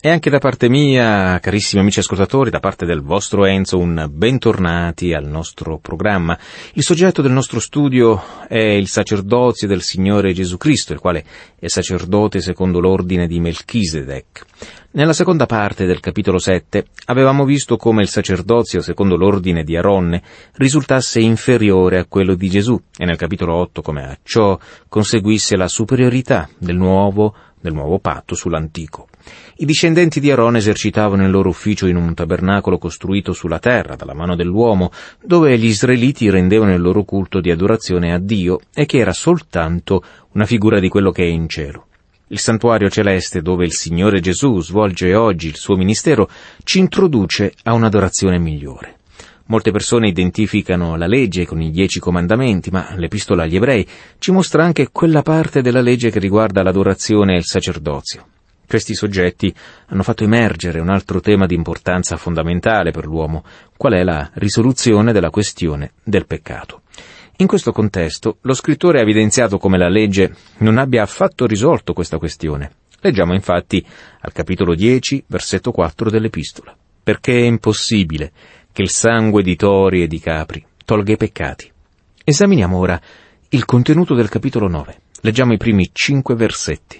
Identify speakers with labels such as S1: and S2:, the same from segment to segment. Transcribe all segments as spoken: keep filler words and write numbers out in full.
S1: E anche da parte mia, carissimi amici ascoltatori, da parte del vostro Enzo, un bentornati al nostro programma. Il soggetto del nostro studio è il sacerdozio del Signore Gesù Cristo, il quale è sacerdote secondo l'ordine di Melchisedec. Nella seconda parte del capitolo sette avevamo visto come il sacerdozio secondo l'ordine di Aronne risultasse inferiore a quello di Gesù, e nel capitolo otto come a ciò conseguisse la superiorità del nuovo, del nuovo patto sull'antico. I discendenti di Aronne esercitavano il loro ufficio in un tabernacolo costruito sulla terra dalla mano dell'uomo, dove gli israeliti rendevano il loro culto di adorazione a Dio e che era soltanto una figura di quello che è in cielo. Il santuario celeste, dove il Signore Gesù svolge oggi il suo ministero, ci introduce a un'adorazione migliore. Molte persone identificano la legge con i dieci comandamenti, ma l'Epistola agli Ebrei ci mostra anche quella parte della legge che riguarda l'adorazione e il sacerdozio. Questi soggetti hanno fatto emergere un altro tema di importanza fondamentale per l'uomo, qual è la risoluzione della questione del peccato. In questo contesto, lo scrittore ha evidenziato come la legge non abbia affatto risolto questa questione. Leggiamo infatti al capitolo dieci, versetto quattro dell'Epistola. Perché è impossibile che il sangue di tori e di capri tolga i peccati. Esaminiamo ora il contenuto del capitolo nove. Leggiamo i primi cinque versetti.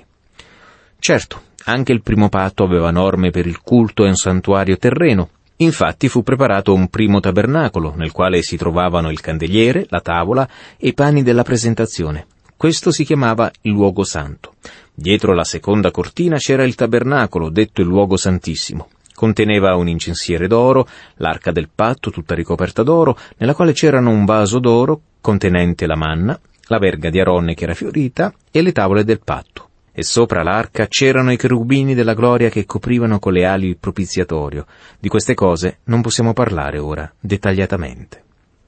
S1: Certo, anche il primo patto aveva norme per il culto e un santuario terreno. Infatti fu preparato un primo tabernacolo, nel quale si trovavano il candeliere, la tavola e i pani della presentazione. Questo si chiamava il luogo santo. Dietro la seconda cortina c'era il tabernacolo, detto il luogo santissimo. Conteneva un incensiere d'oro, l'arca del patto tutta ricoperta d'oro, nella quale c'erano un vaso d'oro contenente la manna, la verga di Aronne che era fiorita e le tavole del patto. E sopra l'arca c'erano i cherubini della gloria che coprivano con le ali il propiziatorio. Di queste cose non possiamo parlare ora dettagliatamente.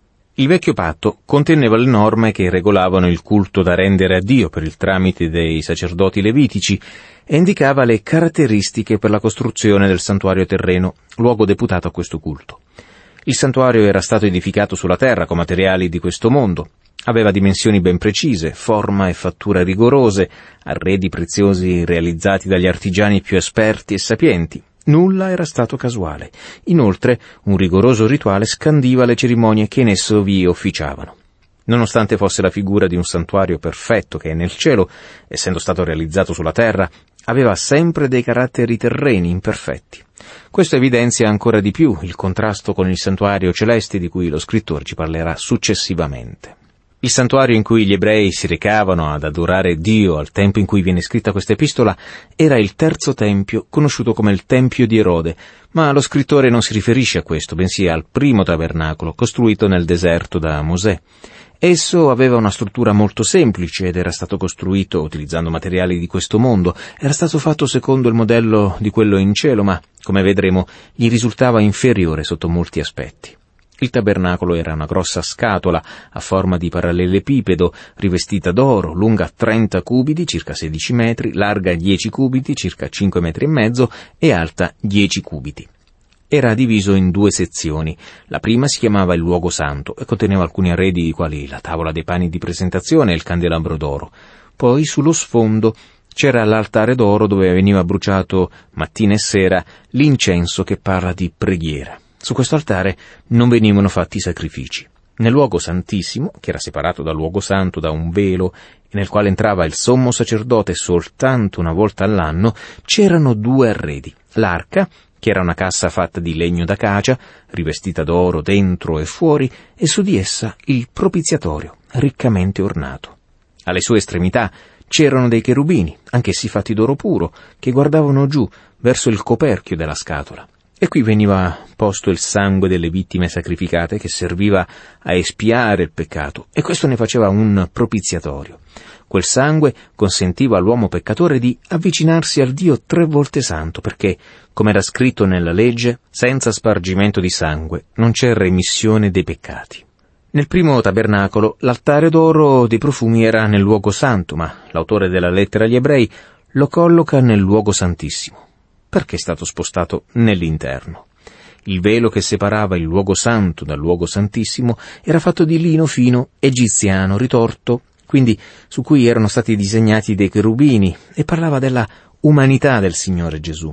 S1: Il vecchio patto conteneva le norme che regolavano il culto da rendere a Dio per il tramite dei sacerdoti levitici e indicava le caratteristiche per la costruzione del santuario terreno, luogo deputato a questo culto. Il santuario era stato edificato sulla terra con materiali di questo mondo. Aveva dimensioni ben precise, forma e fattura rigorose, arredi preziosi realizzati dagli artigiani più esperti e sapienti. Nulla era stato casuale. Inoltre, un rigoroso rituale scandiva le cerimonie che in esso vi officiavano. Nonostante fosse la figura di un santuario perfetto che è nel cielo, essendo stato realizzato sulla terra, aveva sempre dei caratteri terreni imperfetti. Questo evidenzia ancora di più il contrasto con il santuario celeste di cui lo scrittore ci parlerà successivamente. Il santuario in cui gli ebrei si recavano ad adorare Dio al tempo in cui viene scritta questa epistola era il terzo tempio, conosciuto come il Tempio di Erode, ma lo scrittore non si riferisce a questo, bensì al primo tabernacolo, costruito nel deserto da Mosè. Esso aveva una struttura molto semplice ed era stato costruito utilizzando materiali di questo mondo. Era stato fatto secondo il modello di quello in cielo, ma, come vedremo, gli risultava inferiore sotto molti aspetti. Il tabernacolo era una grossa scatola a forma di parallelepipedo, rivestita d'oro, lunga trenta cubiti, circa sedici metri, larga dieci cubiti, circa cinque metri e mezzo, e alta dieci cubiti. Era diviso in due sezioni. La prima si chiamava il luogo santo e conteneva alcuni arredi quali la tavola dei pani di presentazione e il candelabro d'oro. Poi sullo sfondo c'era l'altare d'oro dove veniva bruciato mattina e sera l'incenso che parla di preghiera. Su questo altare non venivano fatti sacrifici. Nel luogo santissimo, che era separato dal luogo santo da un velo e nel quale entrava il sommo sacerdote soltanto una volta all'anno, c'erano due arredi. L'arca, che era una cassa fatta di legno d'acacia, rivestita d'oro dentro e fuori, e su di essa il propiziatorio, riccamente ornato. Alle sue estremità c'erano dei cherubini, anch'essi fatti d'oro puro, che guardavano giù verso il coperchio della scatola. E qui veniva posto il sangue delle vittime sacrificate che serviva a espiare il peccato, e questo ne faceva un propiziatorio. Quel sangue consentiva all'uomo peccatore di avvicinarsi al Dio tre volte santo, perché, come era scritto nella legge, senza spargimento di sangue non c'è remissione dei peccati. Nel primo tabernacolo l'altare d'oro dei profumi era nel luogo santo, ma l'autore della lettera agli ebrei lo colloca nel luogo santissimo. Perché è stato spostato nell'interno? Il velo che separava il luogo santo dal luogo santissimo era fatto di lino fino egiziano ritorto, quindi su cui erano stati disegnati dei cherubini, e parlava della umanità del Signore Gesù.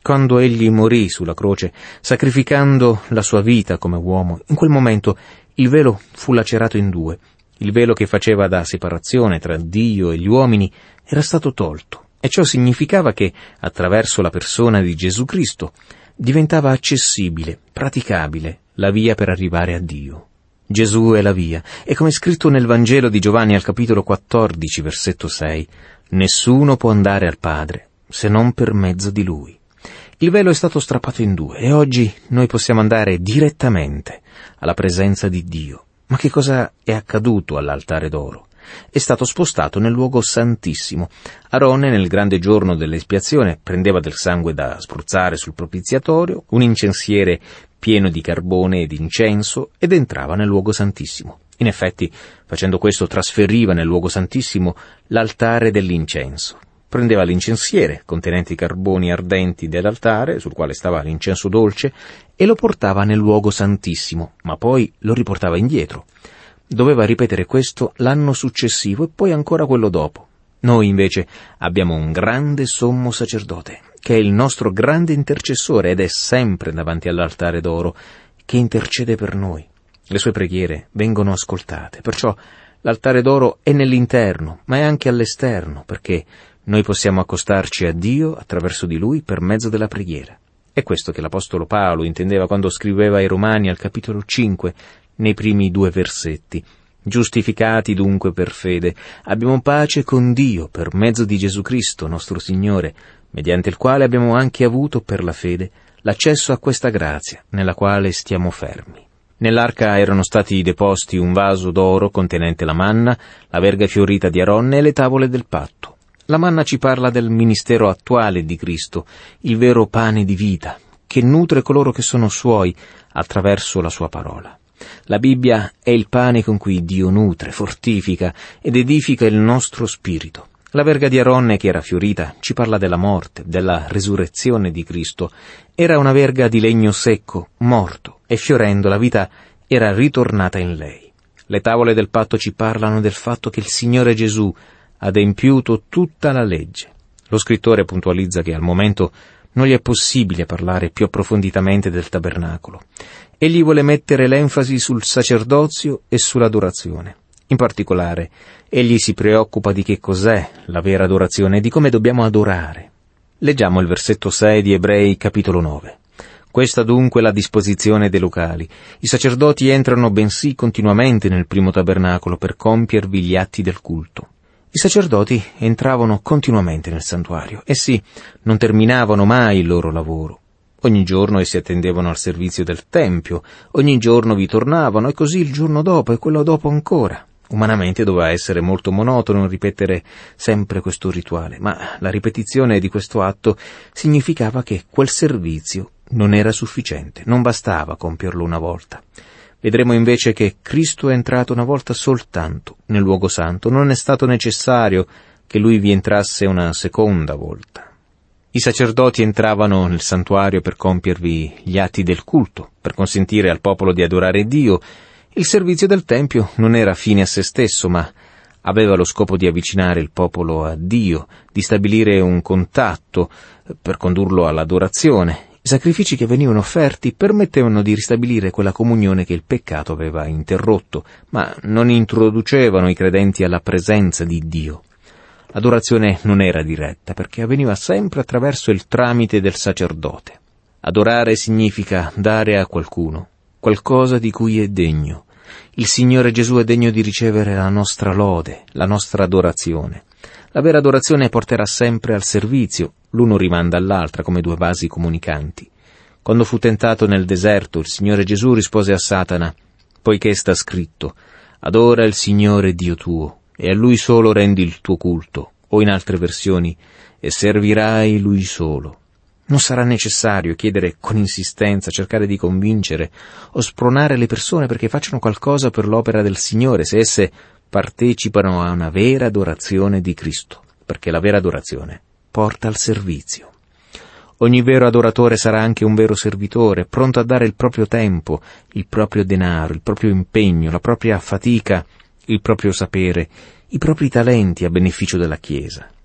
S1: Quando egli morì sulla croce, sacrificando la sua vita come uomo, in quel momento il velo fu lacerato in due. Il velo che faceva da separazione tra Dio e gli uomini era stato tolto, e ciò significava che, attraverso la persona di Gesù Cristo, diventava accessibile, praticabile, la via per arrivare a Dio. Gesù è la via, e come è scritto nel Vangelo di Giovanni al capitolo quattordici, versetto sei, nessuno può andare al Padre se non per mezzo di Lui. Il velo è stato strappato in due e oggi noi possiamo andare direttamente alla presenza di Dio. Ma che cosa è accaduto all'altare d'oro? È stato spostato nel luogo santissimo. Aronne, nel grande giorno dell'espiazione, prendeva del sangue da spruzzare sul propiziatorio, un incensiere pieno di carbone e di incenso, ed entrava nel luogo santissimo. In effetti, facendo questo, trasferiva nel luogo santissimo l'altare dell'incenso. Prendeva l'incensiere, contenente i carboni ardenti dell'altare, sul quale stava l'incenso dolce, e lo portava nel luogo santissimo, ma poi lo riportava indietro. Doveva ripetere questo l'anno successivo e poi ancora quello dopo. Noi invece abbiamo un grande sommo sacerdote, che è il nostro grande intercessore ed è sempre davanti all'altare d'oro, che intercede per noi. Le sue preghiere vengono ascoltate, perciò l'altare d'oro è nell'interno, ma è anche all'esterno, perché noi possiamo accostarci a Dio attraverso di Lui per mezzo della preghiera. È questo che l'Apostolo Paolo intendeva quando scriveva ai Romani al capitolo cinque, nei primi due versetti. Giustificati dunque per fede, abbiamo pace con Dio per mezzo di Gesù Cristo, nostro Signore, mediante il quale abbiamo anche avuto per la fede l'accesso a questa grazia, nella quale stiamo fermi. Nell'arca erano stati deposti un vaso d'oro contenente la manna, la verga fiorita di Aronne e le tavole del patto. La manna ci parla del ministero attuale di Cristo, il vero pane di vita, che nutre coloro che sono suoi attraverso la sua parola. La Bibbia è il pane con cui Dio nutre, fortifica ed edifica il nostro spirito. La verga di Aronne, che era fiorita, ci parla della morte, della risurrezione di Cristo. Era una verga di legno secco, morto, e fiorendo la vita era ritornata in lei. Le tavole del patto ci parlano del fatto che il Signore Gesù ha adempiuto tutta la legge. Lo scrittore puntualizza che al momento non gli è possibile parlare più approfonditamente del tabernacolo. Egli vuole mettere l'enfasi sul sacerdozio e sull'adorazione. In particolare, egli si preoccupa di che cos'è la vera adorazione e di come dobbiamo adorare. Leggiamo il versetto sei di Ebrei capitolo nove. Questa dunque è la disposizione dei locali. I sacerdoti entrano bensì continuamente nel primo tabernacolo per compiervi gli atti del culto. I sacerdoti entravano continuamente nel santuario. Essi non terminavano mai il loro lavoro. Ogni giorno essi attendevano al servizio del Tempio, ogni giorno vi tornavano, e così il giorno dopo e quello dopo ancora. Umanamente doveva essere molto monotono ripetere sempre questo rituale, ma la ripetizione di questo atto significava che quel servizio non era sufficiente, non bastava compierlo una volta. Vedremo invece che Cristo è entrato una volta soltanto nel luogo santo, non è stato necessario che Lui vi entrasse una seconda volta. I sacerdoti entravano nel santuario per compiervi gli atti del culto, per consentire al popolo di adorare Dio. Il servizio del Tempio non era fine a se stesso, ma aveva lo scopo di avvicinare il popolo a Dio, di stabilire un contatto per condurlo all'adorazione. I sacrifici che venivano offerti permettevano di ristabilire quella comunione che il peccato aveva interrotto, ma non introducevano i credenti alla presenza di Dio. L'adorazione non era diretta, perché avveniva sempre attraverso il tramite del sacerdote. Adorare significa dare a qualcuno qualcosa di cui è degno. Il Signore Gesù è degno di ricevere la nostra lode, la nostra adorazione. La vera adorazione porterà sempre al servizio, l'uno rimanda all'altra come due vasi comunicanti. Quando fu tentato nel deserto, il Signore Gesù rispose a Satana: «Poiché sta scritto, adora il Signore Dio tuo, e a Lui solo rendi il tuo culto», o in altre versioni, «e servirai Lui solo». Non sarà necessario chiedere con insistenza, cercare di convincere o spronare le persone perché facciano qualcosa per l'opera del Signore, se esse partecipano a una vera adorazione di Cristo, perché la vera adorazione porta al servizio. Ogni vero adoratore sarà anche un vero servitore, pronto a dare il proprio tempo, il proprio denaro, il proprio impegno, la propria fatica, il proprio sapere, i propri talenti a beneficio della Chiesa.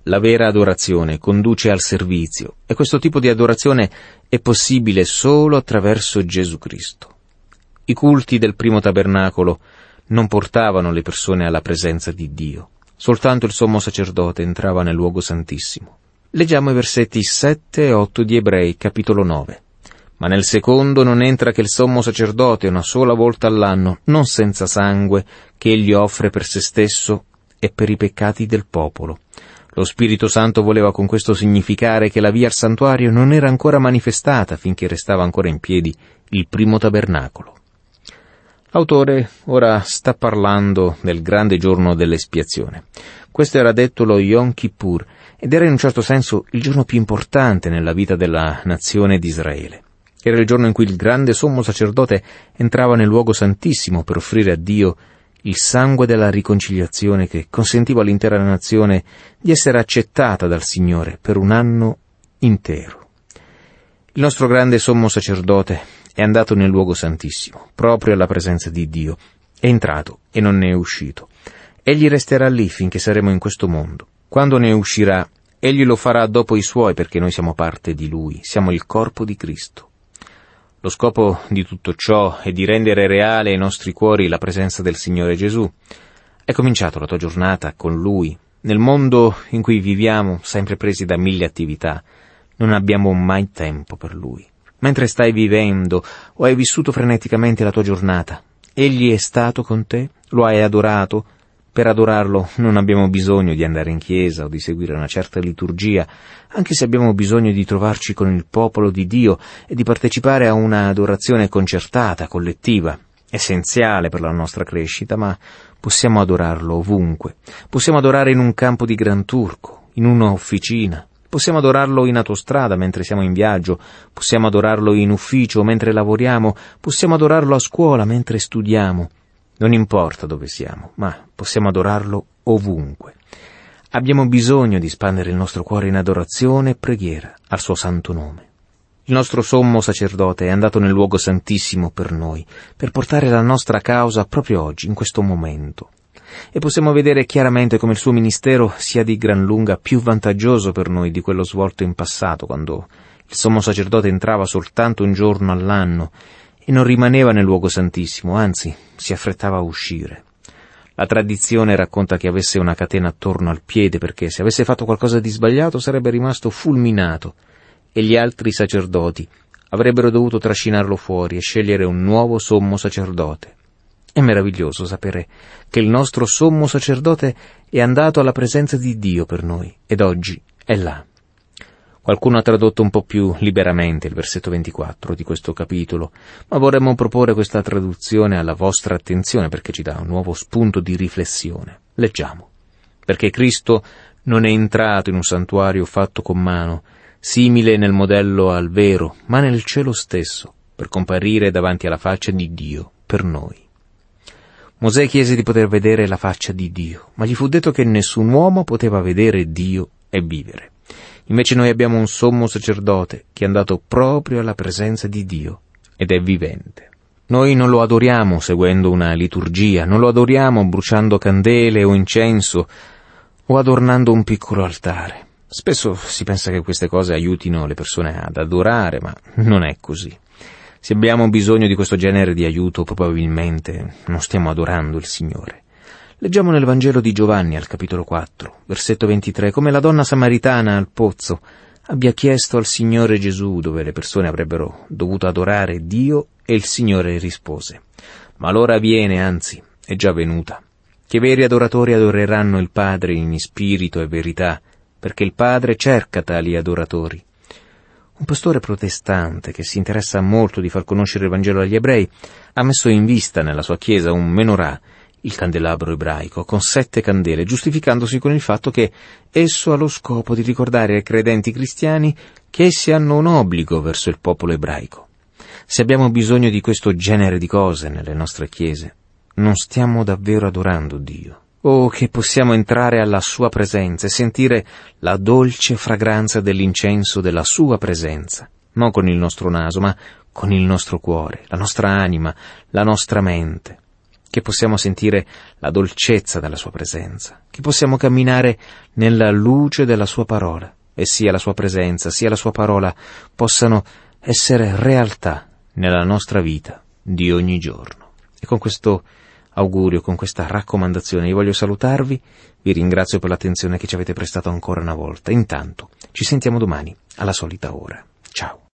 S1: La vera adorazione conduce al servizio e questo tipo di adorazione è possibile solo attraverso Gesù Cristo. I culti del primo tabernacolo non portavano le persone alla presenza di Dio. Soltanto il sommo sacerdote entrava nel luogo santissimo. Leggiamo i versetti sette e otto di Ebrei, capitolo nove. Ma nel secondo non entra che il sommo sacerdote una sola volta all'anno, non senza sangue, che egli offre per se stesso e per i peccati del popolo. Lo Spirito Santo voleva con questo significare che la via al santuario non era ancora manifestata finché restava ancora in piedi il primo tabernacolo. L'autore ora sta parlando del grande giorno dell'espiazione. Questo era detto lo Yom Kippur ed era in un certo senso il giorno più importante nella vita della nazione di Israele. Era il giorno in cui il grande sommo sacerdote entrava nel luogo santissimo per offrire a Dio il sangue della riconciliazione che consentiva all'intera nazione di essere accettata dal Signore per un anno intero. Il nostro grande sommo sacerdote è andato nel luogo santissimo, proprio alla presenza di Dio. È entrato e non ne è uscito. Egli resterà lì finché saremo in questo mondo. Quando ne uscirà, egli lo farà dopo i suoi perché noi siamo parte di Lui, siamo il corpo di Cristo. Lo scopo di tutto ciò è di rendere reale ai nostri cuori la presenza del Signore Gesù. Hai cominciato la tua giornata con Lui. Nel mondo in cui viviamo, sempre presi da mille attività, non abbiamo mai tempo per Lui. Mentre stai vivendo o hai vissuto freneticamente la tua giornata, Egli è stato con te, lo hai adorato. Per adorarlo non abbiamo bisogno di andare in chiesa o di seguire una certa liturgia, anche se abbiamo bisogno di trovarci con il popolo di Dio e di partecipare a una adorazione concertata, collettiva, essenziale per la nostra crescita, ma possiamo adorarlo ovunque. Possiamo adorare in un campo di Gran Turco, in un'officina, possiamo adorarlo in autostrada mentre siamo in viaggio, possiamo adorarlo in ufficio mentre lavoriamo, possiamo adorarlo a scuola mentre studiamo. Non importa dove siamo, ma possiamo adorarlo ovunque. Abbiamo bisogno di spandere il nostro cuore in adorazione e preghiera al suo santo nome. Il nostro sommo sacerdote è andato nel luogo santissimo per noi, per portare la nostra causa proprio oggi, in questo momento. E possiamo vedere chiaramente come il suo ministero sia di gran lunga più vantaggioso per noi di quello svolto in passato, quando il sommo sacerdote entrava soltanto un giorno all'anno e non rimaneva nel luogo santissimo, anzi si affrettava a uscire. La tradizione racconta che avesse una catena attorno al piede perché se avesse fatto qualcosa di sbagliato sarebbe rimasto fulminato e gli altri sacerdoti avrebbero dovuto trascinarlo fuori e scegliere un nuovo sommo sacerdote. È meraviglioso sapere che il nostro sommo sacerdote è andato alla presenza di Dio per noi ed oggi è là. Qualcuno ha tradotto un po' più liberamente il versetto ventiquattro di questo capitolo, ma vorremmo proporre questa traduzione alla vostra attenzione perché ci dà un nuovo spunto di riflessione. Leggiamo. Perché Cristo non è entrato in un santuario fatto con mano, simile nel modello al vero, ma nel cielo stesso, per comparire davanti alla faccia di Dio per noi. Mosè chiese di poter vedere la faccia di Dio, ma gli fu detto che nessun uomo poteva vedere Dio e vivere. Invece noi abbiamo un sommo sacerdote che è andato proprio alla presenza di Dio ed è vivente. Noi non lo adoriamo seguendo una liturgia, non lo adoriamo bruciando candele o incenso o adornando un piccolo altare. Spesso si pensa che queste cose aiutino le persone ad adorare, ma non è così. Se abbiamo bisogno di questo genere di aiuto, probabilmente non stiamo adorando il Signore. Leggiamo nel Vangelo di Giovanni, al capitolo quattro, versetto ventitré, come la donna samaritana al pozzo abbia chiesto al Signore Gesù dove le persone avrebbero dovuto adorare Dio e il Signore rispose: «Ma l'ora viene, anzi, è già venuta, che veri adoratori adoreranno il Padre in spirito e verità, perché il Padre cerca tali adoratori». Un pastore protestante che si interessa molto di far conoscere il Vangelo agli ebrei ha messo in vista nella sua chiesa un menorah, il candelabro ebraico, con sette candele, giustificandosi con il fatto che esso ha lo scopo di ricordare ai credenti cristiani che essi hanno un obbligo verso il popolo ebraico. Se abbiamo bisogno di questo genere di cose nelle nostre chiese, non stiamo davvero adorando Dio. Oh, che possiamo entrare alla sua presenza e sentire la dolce fragranza dell'incenso della sua presenza, non con il nostro naso, ma con il nostro cuore, la nostra anima, la nostra mente. che possiamo sentire la dolcezza della sua presenza, che possiamo camminare nella luce della sua parola, e sia la sua presenza, sia la sua parola possano essere realtà nella nostra vita di ogni giorno. E con questo augurio, con questa raccomandazione, io voglio salutarvi, vi ringrazio per l'attenzione che ci avete prestato ancora una volta. Intanto, ci sentiamo domani, alla solita ora. Ciao.